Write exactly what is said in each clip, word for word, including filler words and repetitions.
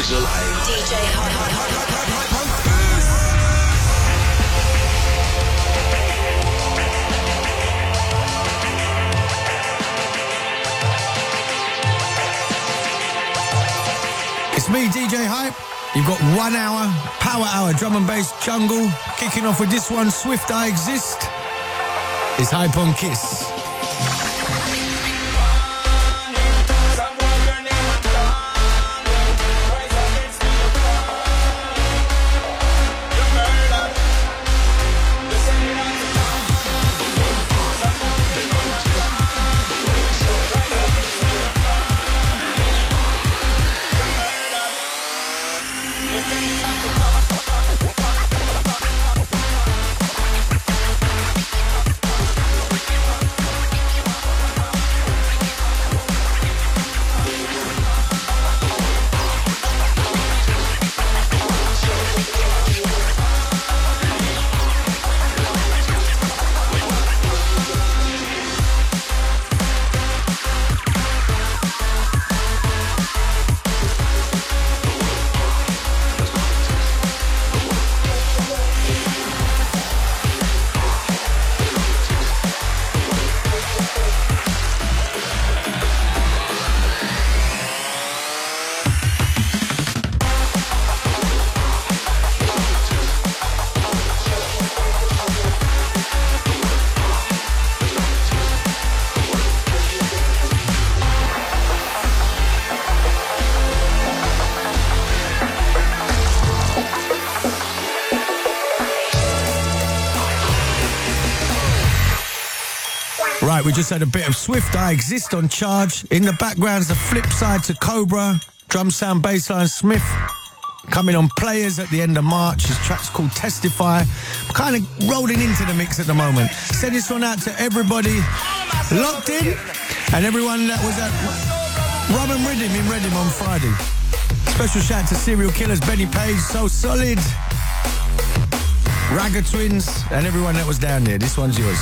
Official. D J Hype. It's me, D J Hype. You've got one hour, power hour, drum and bass jungle. Kicking off with this one, Swift I Exist. It's Hype on Kiss. Right, we just had a bit of Swift I Exist on Charge. In the background's the flip side to Cobra, drum sound, bassline Smith. Coming on Players at the end of March. His track's called Testify. Kind of rolling into the mix at the moment. Send this one out to everybody locked in and everyone that was at Rum and Rhythm in Reading on Friday. Special shout to Serial Killers, Benny Page, So Solid, Ragga Twins, and everyone that was down there. This one's yours.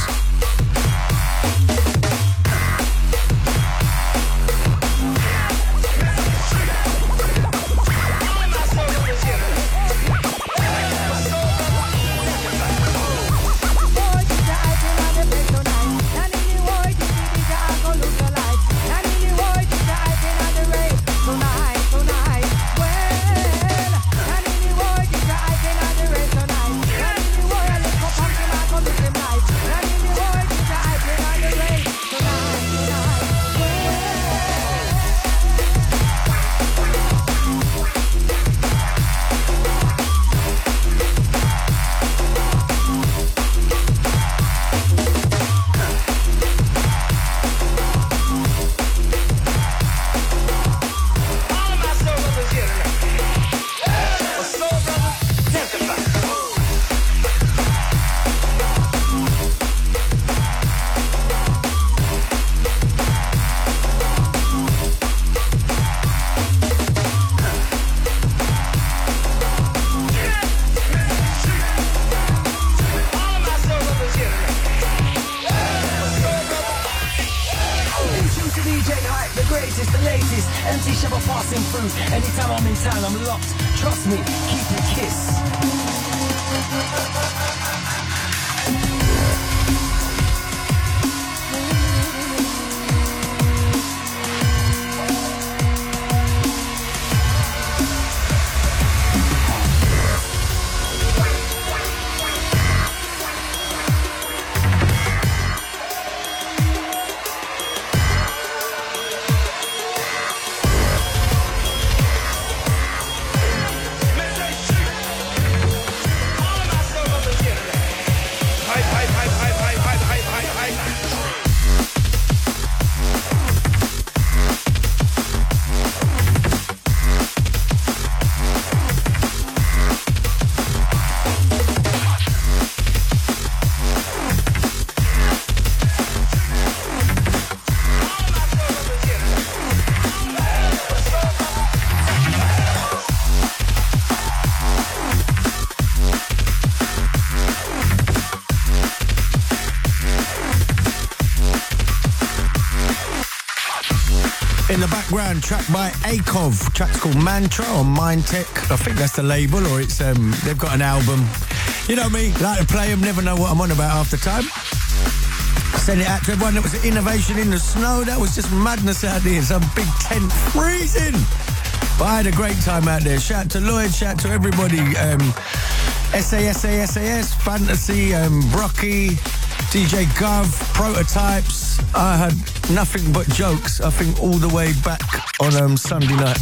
In the background, track by Akov. Track's called Mantra or Mindtech. I think that's the label, or it's um they've got an album. You know me, like to play them, never know what I'm on about half the time. Send it out to everyone. That was an innovation in the snow. That was just madness out there. Some big tent freezing. But I had a great time out there. Shout out to Lloyd, shout out to everybody. Um, S A S A S A S, Fantasy, um, Brocky, D J Gov, Prototypes. I had nothing but jokes, I think, all the way back on um, Sunday night.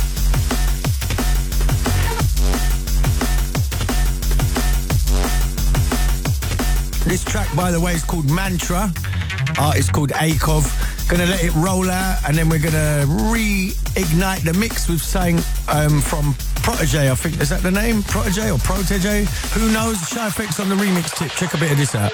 This track, by the way, is called Mantra. Artist called Akov. Gonna let it roll out, and then we're gonna reignite the mix with something um, from Protege, I think. Is that the name? Protege or Protege? Who knows? Shy Effects on the remix tip. Check a bit of this out.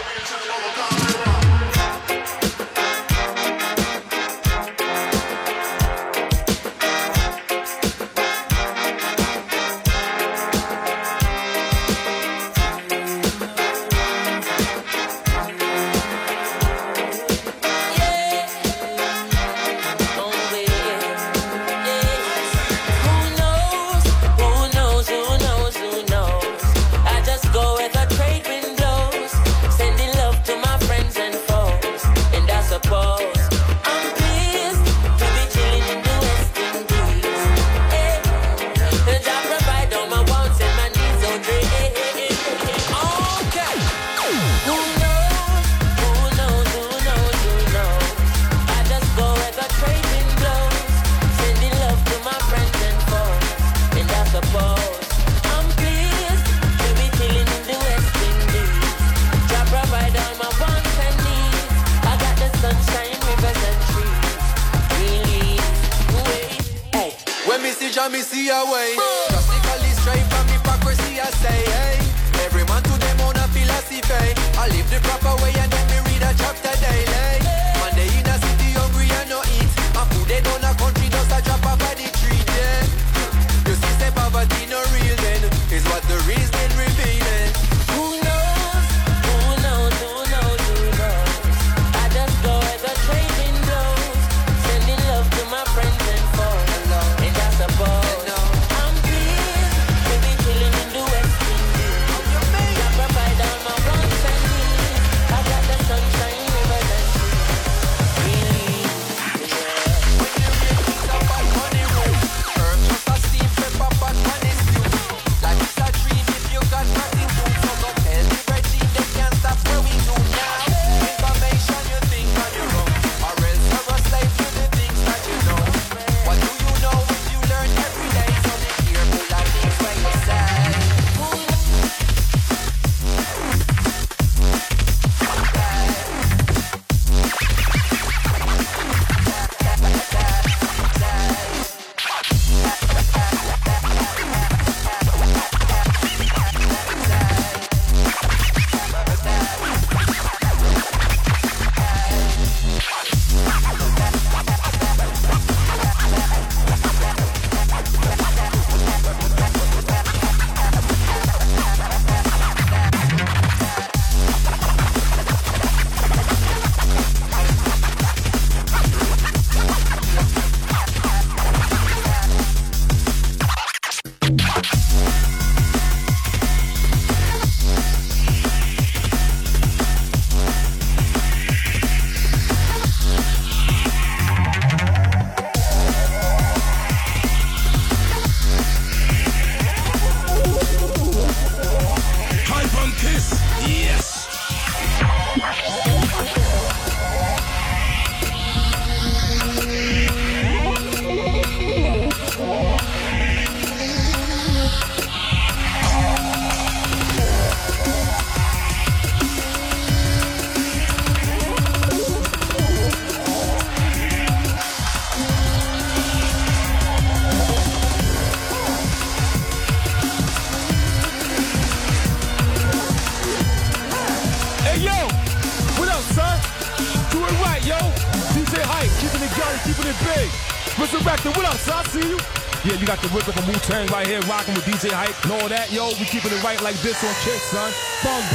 Yeah, you got the Ripper from Wu-Tang right here, rocking with D J Hype and all that. Yo, we keeping it right like this on Kick, son. Bong,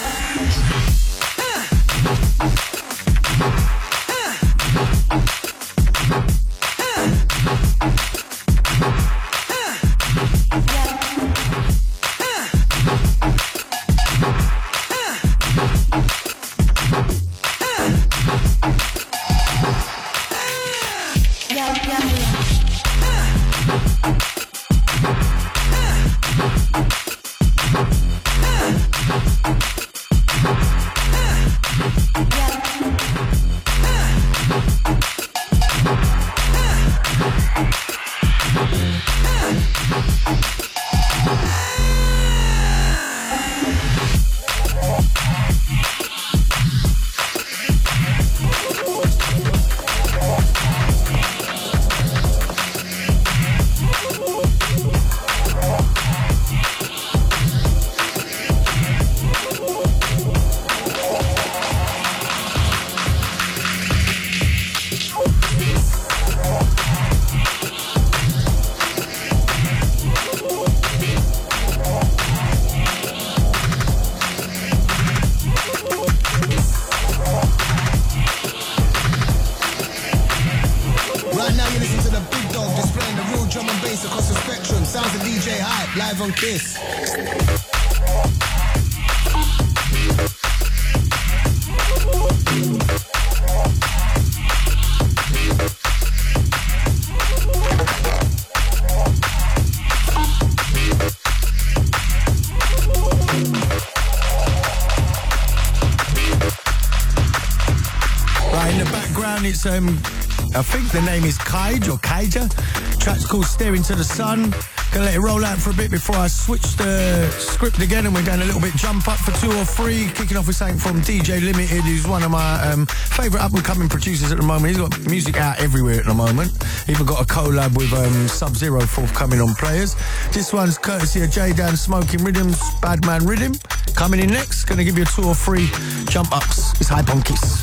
bong. Live on Kiss. Right, in the background, it's um, I think the name is Kaij or Kaija. Track's called Staring to the Sun. Gonna let it roll out for a bit before I switch the script again, and we're going a little bit jump up for two or three. Kicking off with something from D J Limited, who's one of my um, favourite up-and-coming producers at the moment. He's got music out everywhere at the moment. Even got a collab with um, Sub-Zero forthcoming on Players. This one's courtesy of J-Dan Smoking Rhythms, Bad Man Rhythm. Coming in next, gonna give you two or three jump-ups. It's Hype on Kiss.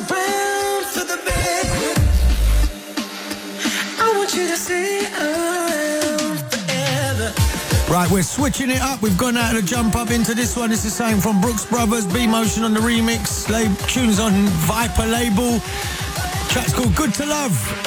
around for the bed. I want you to stay around forever. Right, we're switching it up. We've gone out of the jump up into this one. This is something from Brooks Brothers, B-Motion on the remix. Lab- tunes on Viper label. Track's called Good to Love.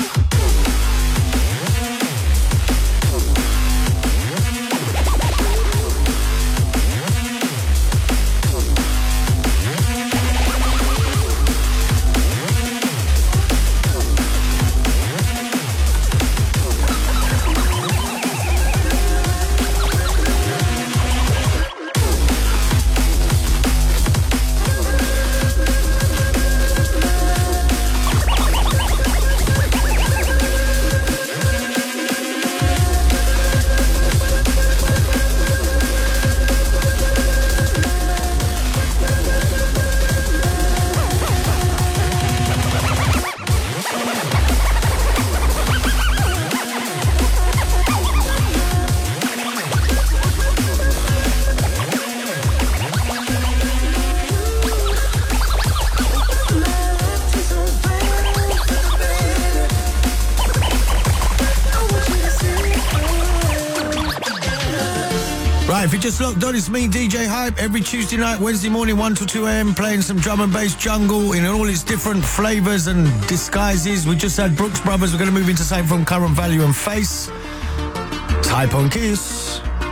If you just locked on, it's me, D J Hype, every Tuesday night, Wednesday morning, one to two a.m, playing some drum and bass jungle in all its different flavours and disguises. We just had Brooks Brothers. We're going to move into something from Current Value and Face. Type on Kiss.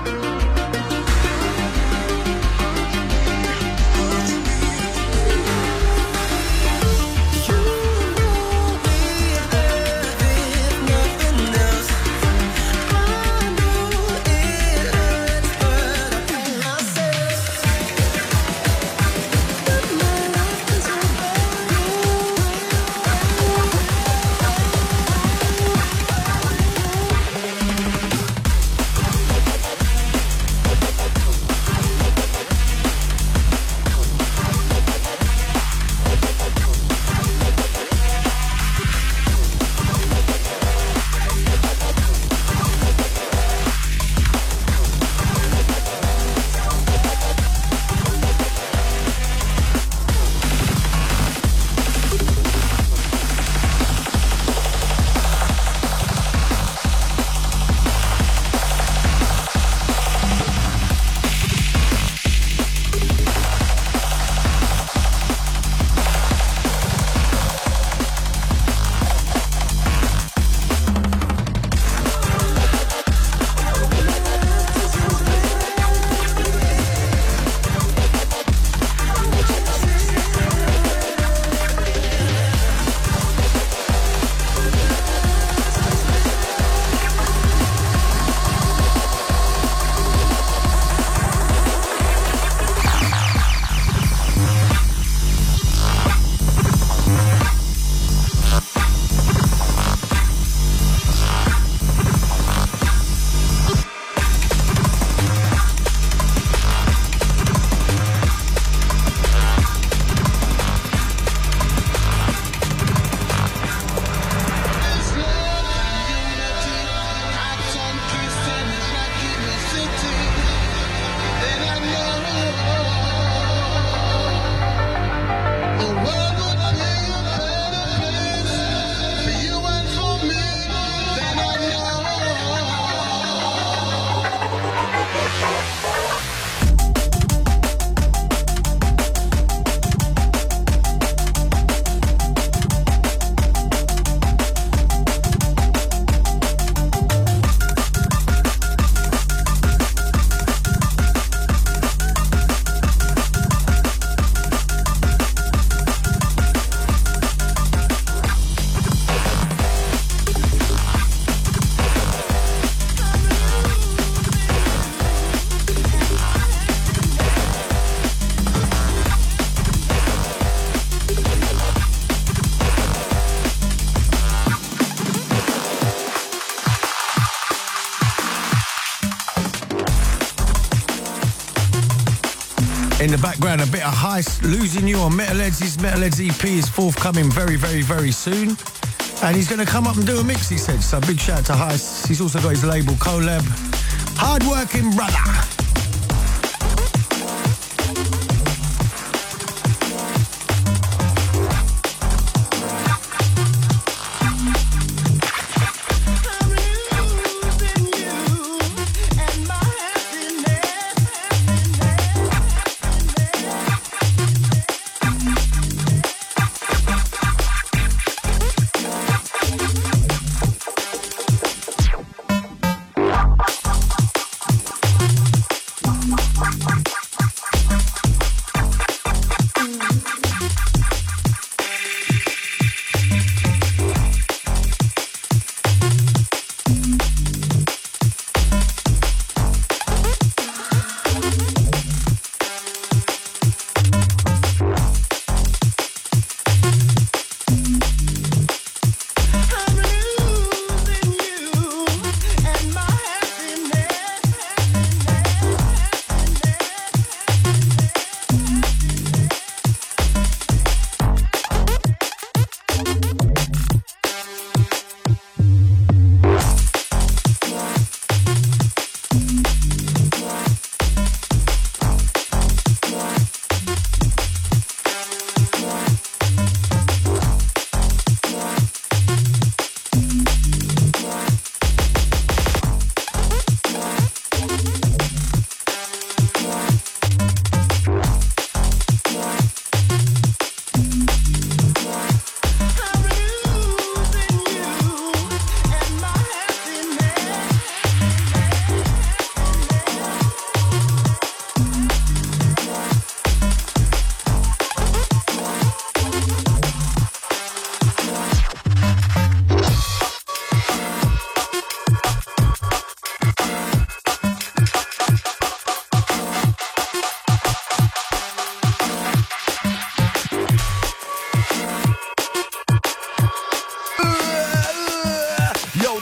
In the background, a bit of Heist, Losing You on Metalheads. His Metalheads E P is forthcoming very, very, very soon. And he's going to come up and do a mix, he said. So big shout out to Heist. He's also got his label, Collab. Hard-working brother.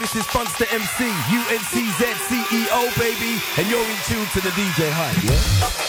This is Funkster M C, U N C Z C E O, baby, and you're in tune to the D J Hype, yeah?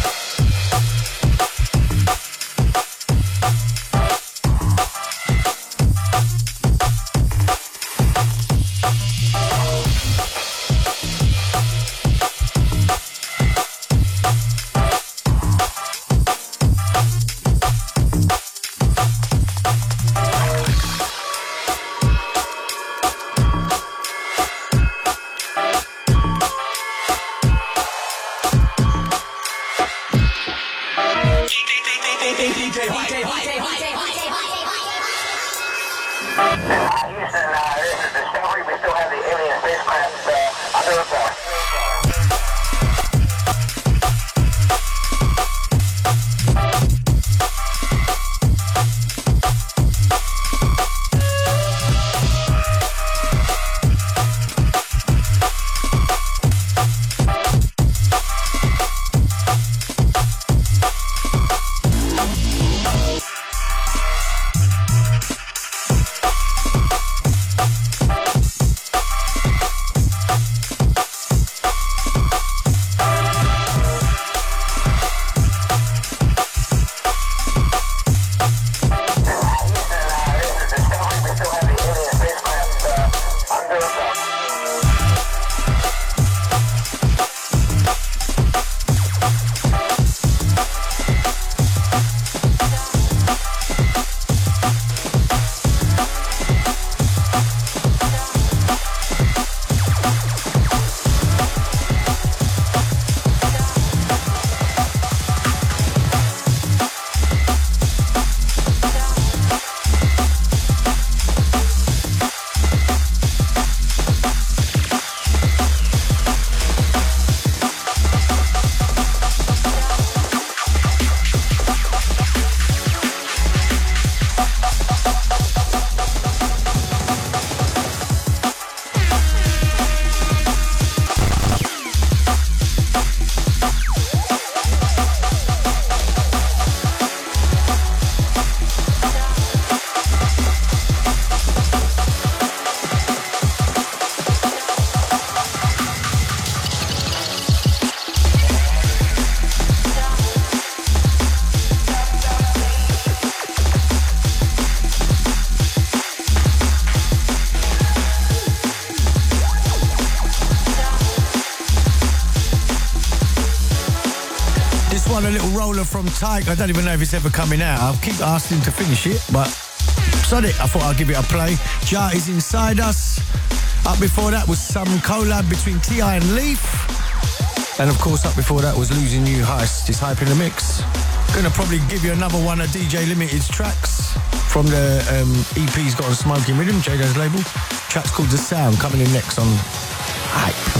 A little roller from Tyke. I don't even know if it's ever coming out. I'll keep asking to finish it, but sod it. I thought I'd give it a play. Jar is Inside Us. Up before that was some collab between T I and Leaf. And of course, up before that was Losing You Heist. It's Hype in the Mix. Gonna probably give you another one of D J Limited's tracks from the um, E P's got on Smoking Rhythm, Jado's label. Track's called The Sound, coming in next on Hype.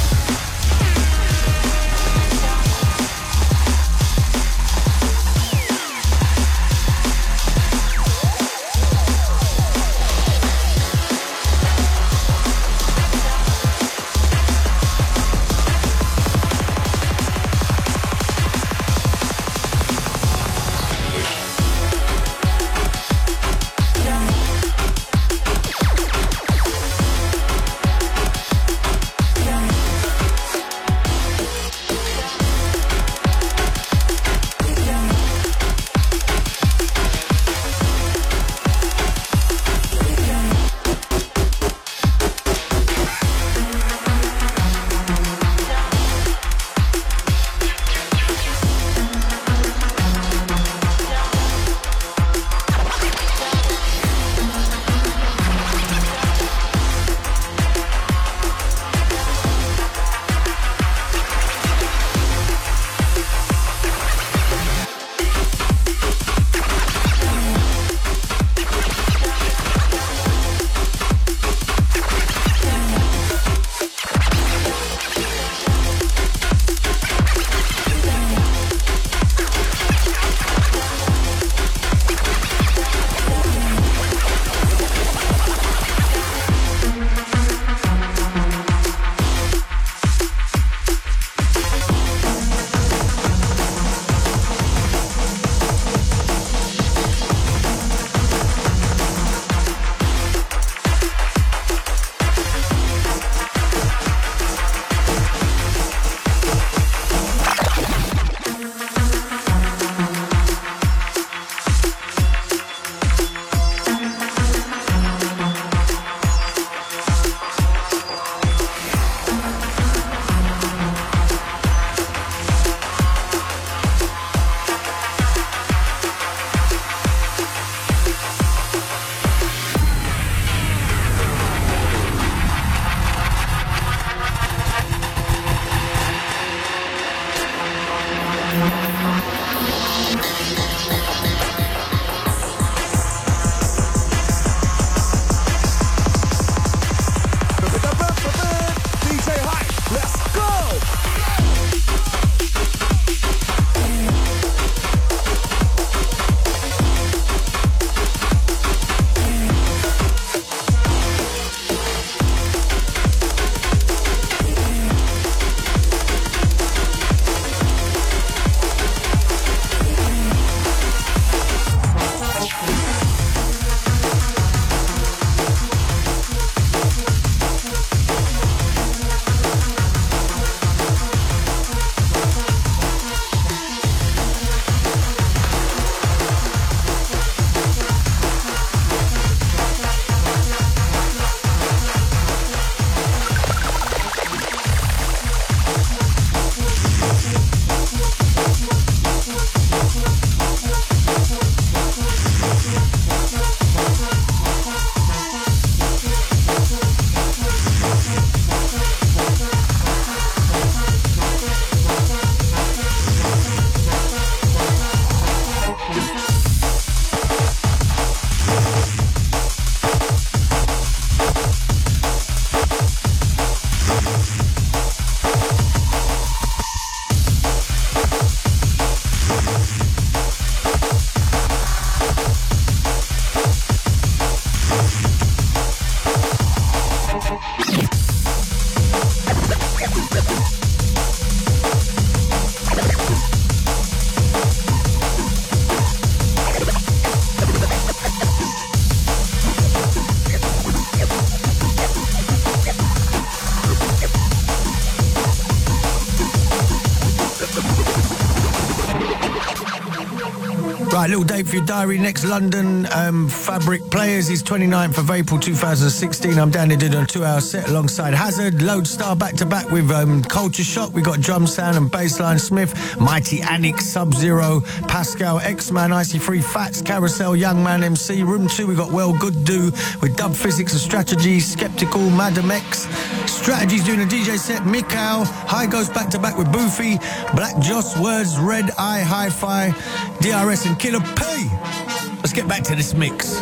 Right, little date for your diary. Next London um, Fabric Players is twenty-ninth of April two thousand sixteen. I'm down there doing a two-hour set alongside Hazard, Lodestar back-to-back with um, Culture Shock. We got Drum Sound and Bassline Smith, Mighty Annex, Sub-Zero, Pascal, X-Man, Icy Free, Fats, Carousel, Young Man M C. Room two, we got Well Good Do with Dub Physics and Strategy, Skeptical, Madam X. Strategy's doing a D J set, Mikau. High goes back-to-back with Boofy, Black Joss, Words, Red Eye, Hi-Fi, D R S and Killer P. Let's get back to this mix.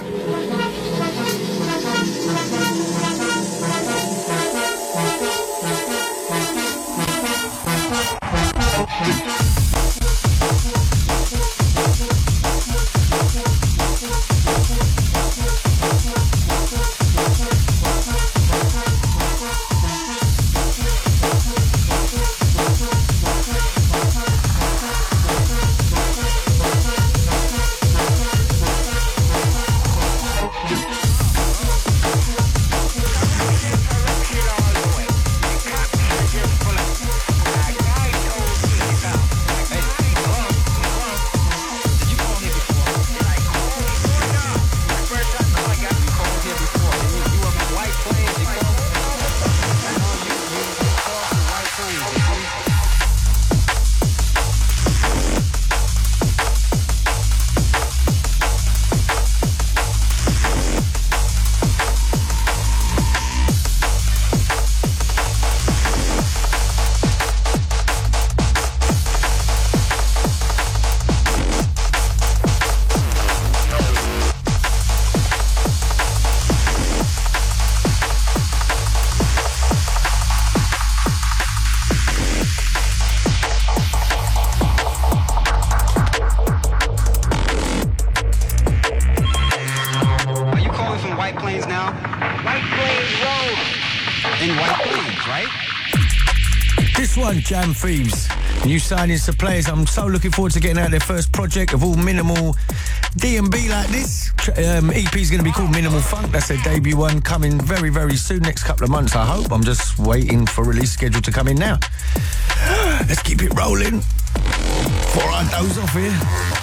Jam Thieves, new signings to players. I'm so looking forward to getting out their first project of all minimal D and B like this. Um, E P's going to be called Minimal Funk. That's their debut one, coming very, very soon, next couple of months, I hope. I'm just waiting for release schedule to come in now. Let's keep it rolling before I doze off here.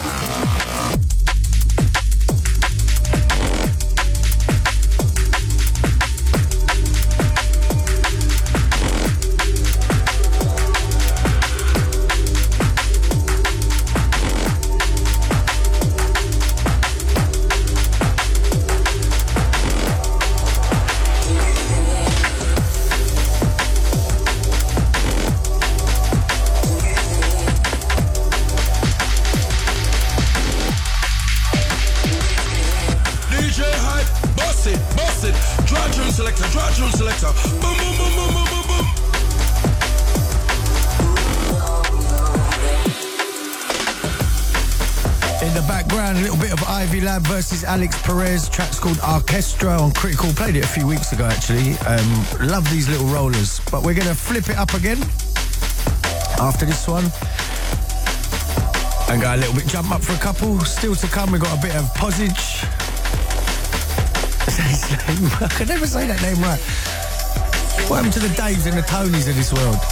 Versus Alex Perez, track's called Orchestra on Critical. Played it a few weeks ago actually. Um, love these little rollers, but we're gonna flip it up again after this one and go a little bit jump up for a couple. Still to come, we've got a bit of Posage. His name. I can never say that name right. What happened to the Daves and the Tonys of this world?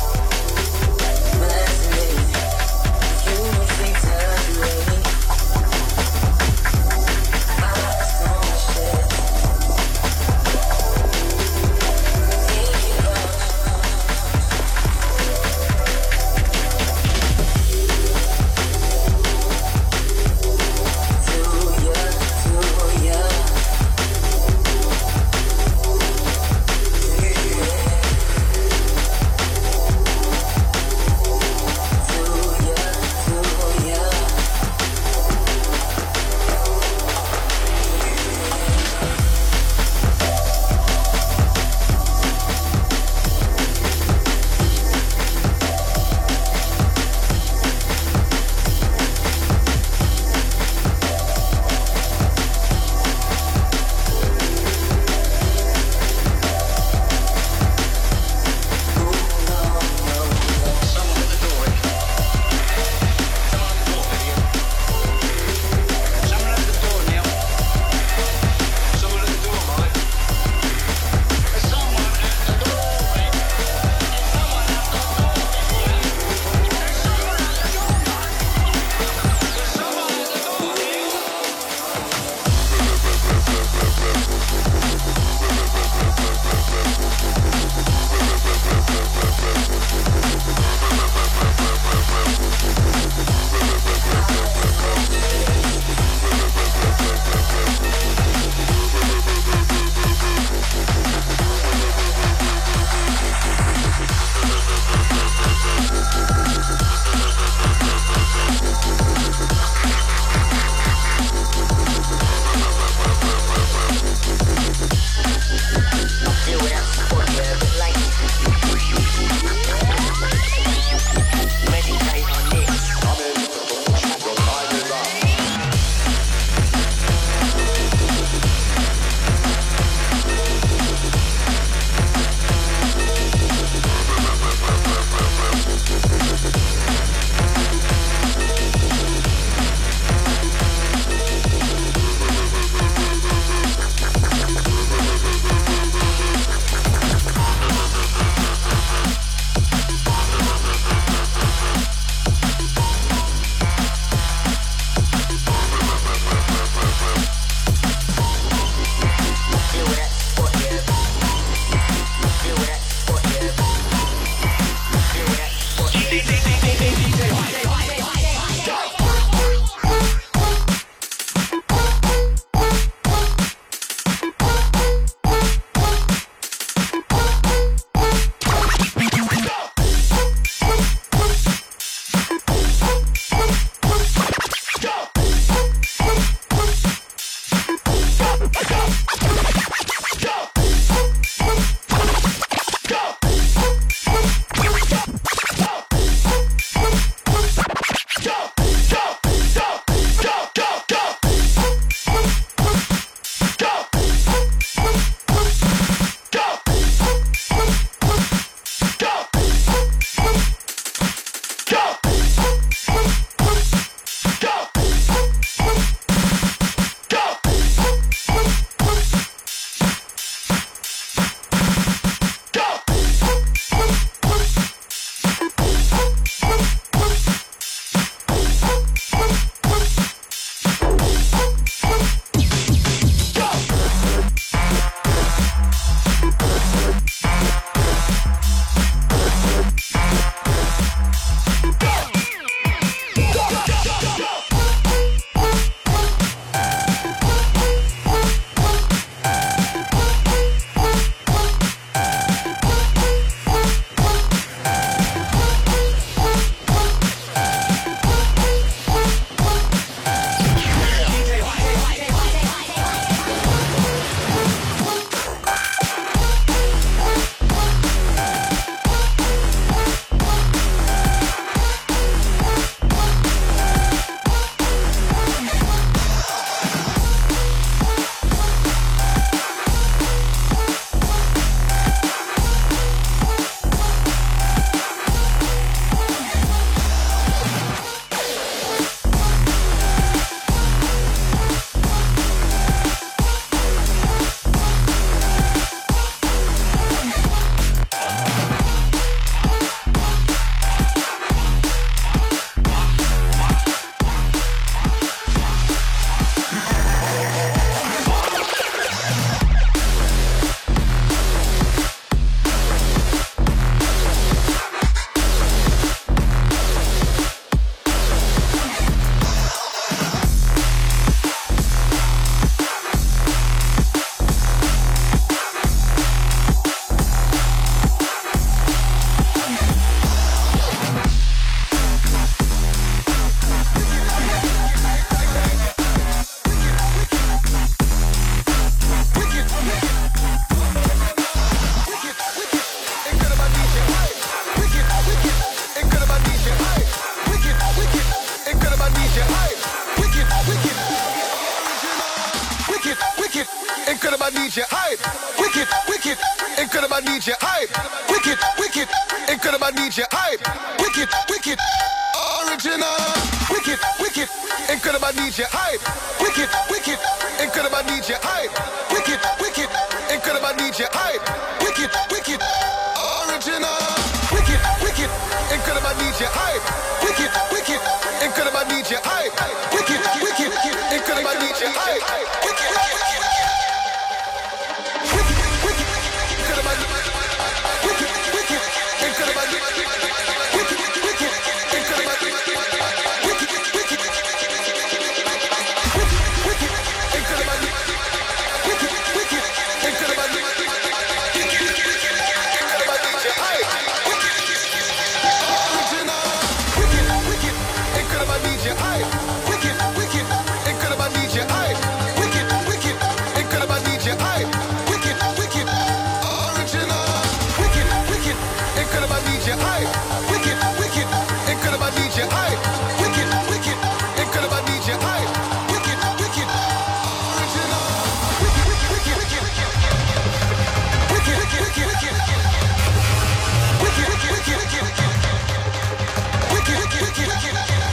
wicked, wicked, incredible D J hype. Wicked, wicked, incredible D J hype. Wicked, wicked, incredible D J hype. Wicked, wicked, original. Wicked, wicked, incredible D J hype. Wicked, wicked, incredible D J hype. Wicked, wicked, incredible D J hype. Wicked, wicked, original. Wicked, wicked, incredible D J hype. Wicked, wicked, incredible D J hype. Wicked, wicked, incredible D J hype. Wicked, wicked, wicked, incredible. Wicked, wicked, incredible. Wicked, wicked, incredible. Wicked, wicked, wicked, incredible. Wicked, wicked, incredible. Incredible D J hype. Original. Wicked, wicked, incredible D J hype. Wicked, wicked, incredible D J hype. Wicked, wicked, incredible D J hype. Wicked, wicked, original. Wicked, wicked, incredible D J hype. Wicked, wicked, incredible D J hype. Wicked, wicked, incredible D J hype. Wicked, wicked, original. Wicked, wicked, wicked, wicked, wicked, wicked, wicked, wicked, wicked, wicked, wicked, wicked, wicked, wicked.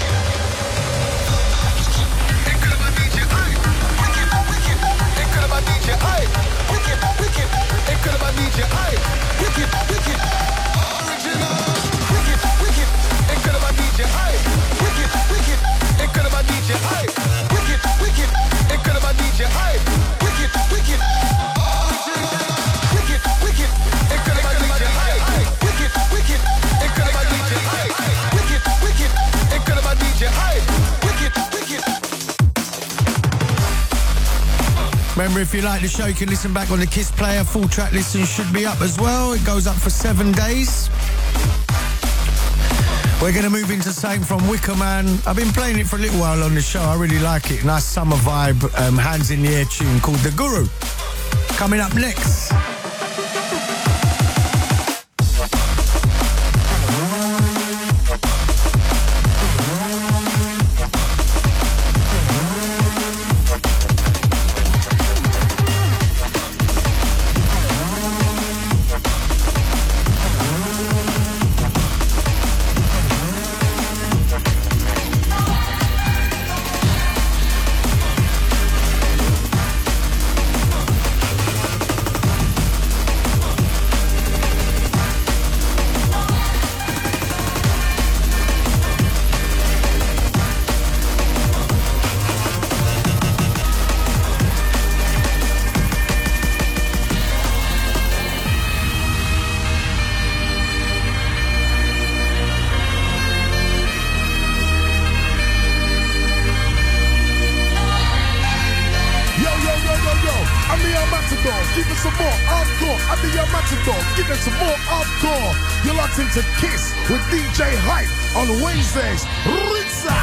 Incredible D J hype. Wicked, wicked, incredible D J hype. Wicked, wicked, incredible D J hype. Wicked, wicked, original. Wicked, wicked, incredible D J hype. Wicked, wicked, incredible D J hype. Wicked, wicked, incredible D J hype. Wicked, wicked, original. Wicked, wicked, incredible D J hype. Wicked, wicked, incredible D J hype. Wicked, wicked, incredible D J hype. Wicked, wicked. Remember, if you like the show, you can listen back on the Kiss Player. Full track listing should be up as well. It goes up for seven days. We're going to move into something from Wicker Man. I've been playing it for a little while on the show. I really like it. Nice summer vibe, um, hands in the air tune called The Guru. Coming up next. To Kiss with D J Hype on Wednesdays. Ritza!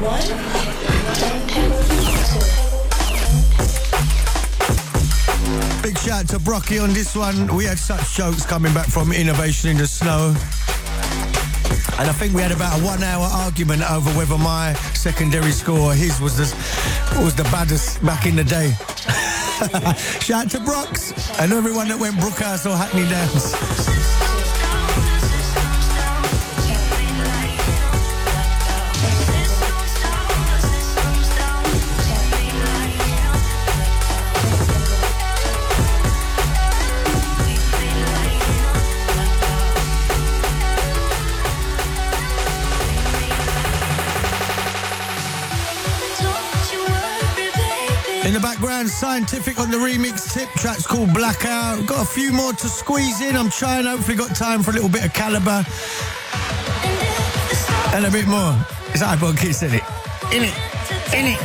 Big shout to Brocky on this one. We had such jokes coming back from Innovation in the Snow. And I think we had about a one-hour argument over whether my secondary score or his was the, was the baddest back in the day. Shout out to Brox and everyone that went Brookhouse or Hackney Downs. In the background, Scientific on the remix tip. Track's called Blackout. Got a few more to squeeze in. I'm trying. Hopefully got time for a little bit of Caliber. And a bit more. It's iPod Kiss, isn't it? In it. In it.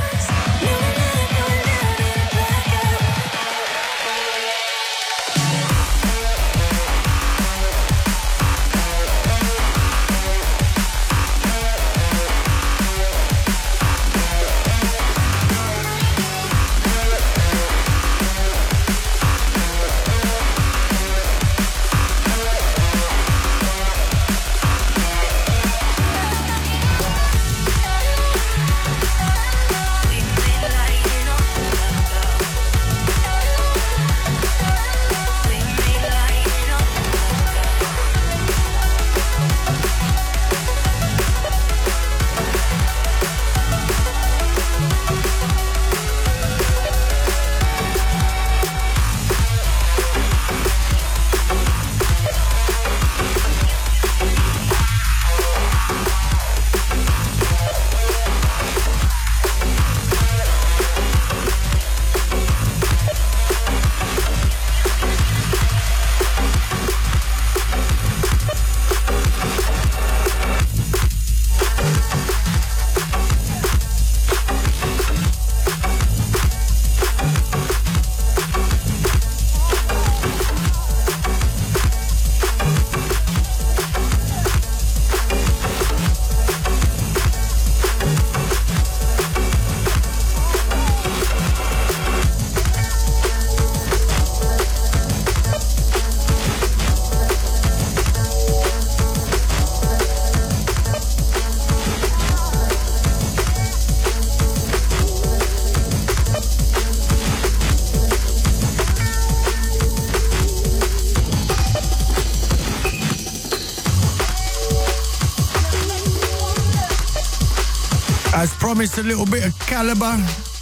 As promised, a little bit of Caliber.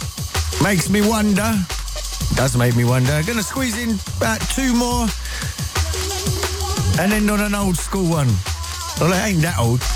Makes me wonder. Does make me wonder. Gonna squeeze in about two more. And then on an old school one. Well, it ain't that old.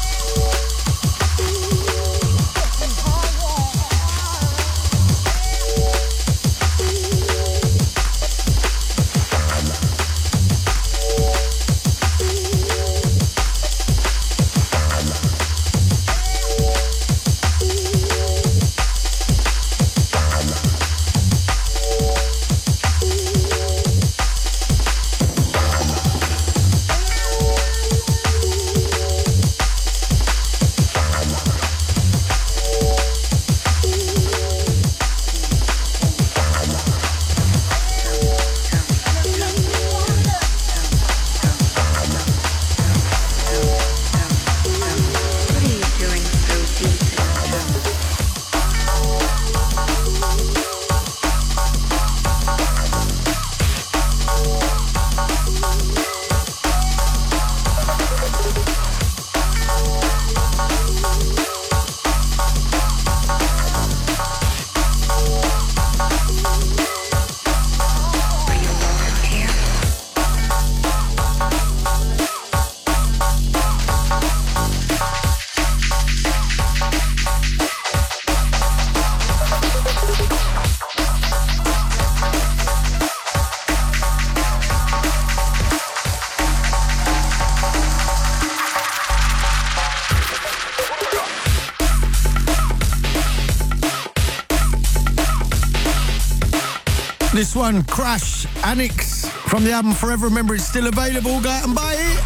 This one, Crash Annex from the album Forever. Remember, it's still available. Go out and buy it.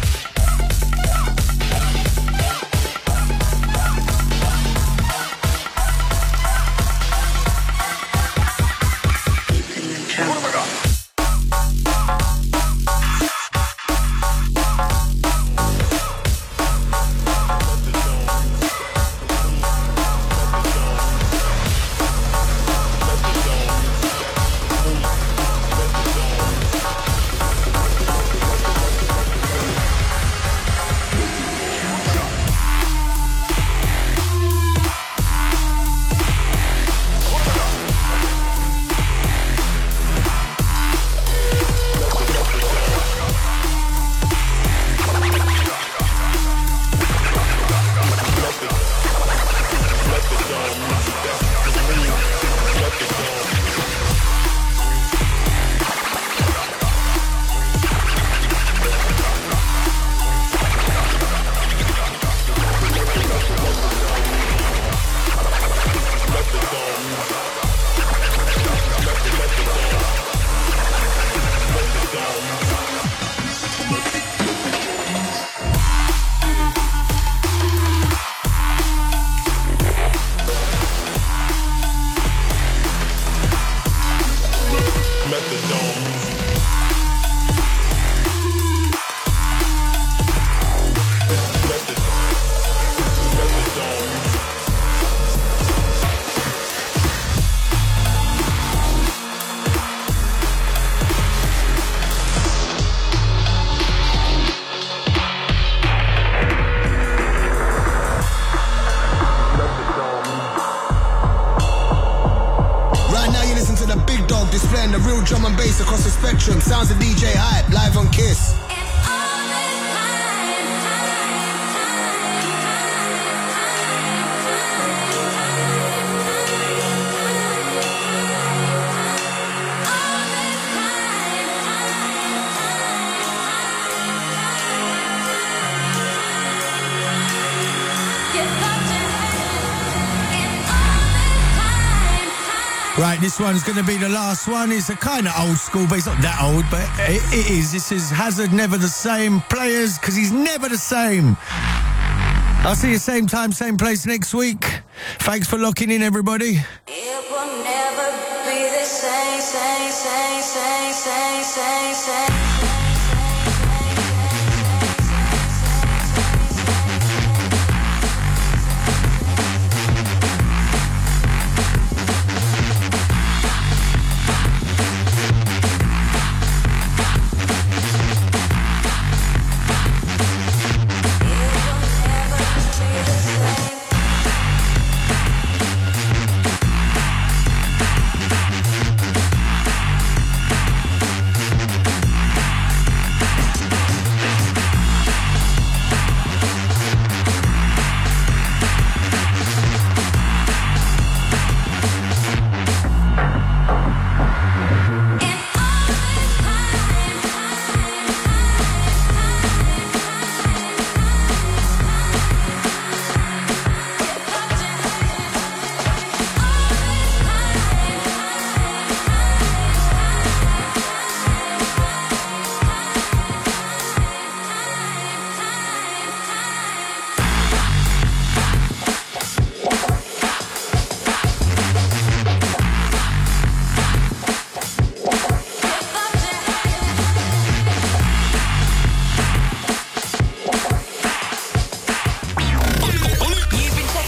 Original drum and bass across the spectrum. Sounds of D J Hype, live on Kiss. Right, this one's going to be the last one. It's a kind of old school, but it's not that old, but it, it is. This is Hazard, Never the Same. Players, because he's never the same. I'll see you same time, same place next week. Thanks for locking in, everybody. It will never be the same, same, same, same, same, same, same.